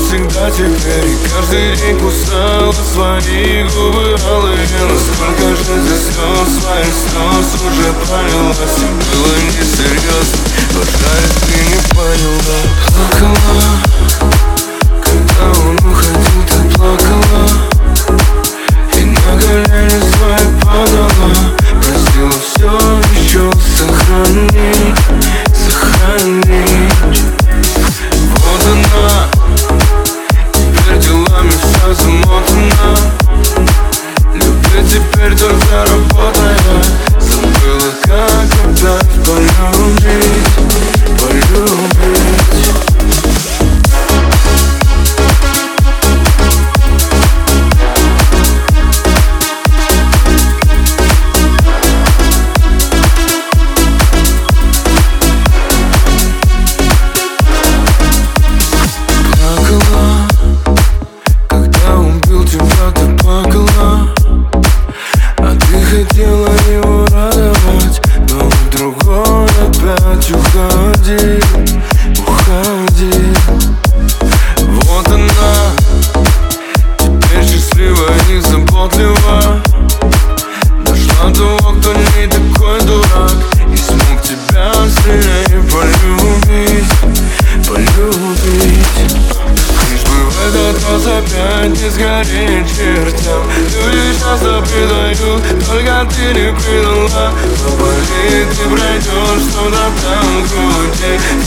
всегда теперь. И каждый день кусала свои губы алые. Насколько же здесь слез, своих слез уже пролилась. И было несерьезно, но жаль, ты не поняла. Плакала, когда он уходил, ты плакала. И на колени свои падала. Просила все еще сохранить, сохранить. Вот она, теперь делами вся замотана. Любит теперь только работая. Забыла, как опять полюбить, полюбить. Хотела его радовать, но другой опять уходи, уходи. Вот она, теперь счастливая и заботлива. Нашла того, кто не такой дурак и смог тебя сильнее полюбить, полюбить. Лишь бы в этот раз опять не сгореть чертям. Люди часто предают, только ты не предала. Но болит, ты пройдешь, что-то там в груди.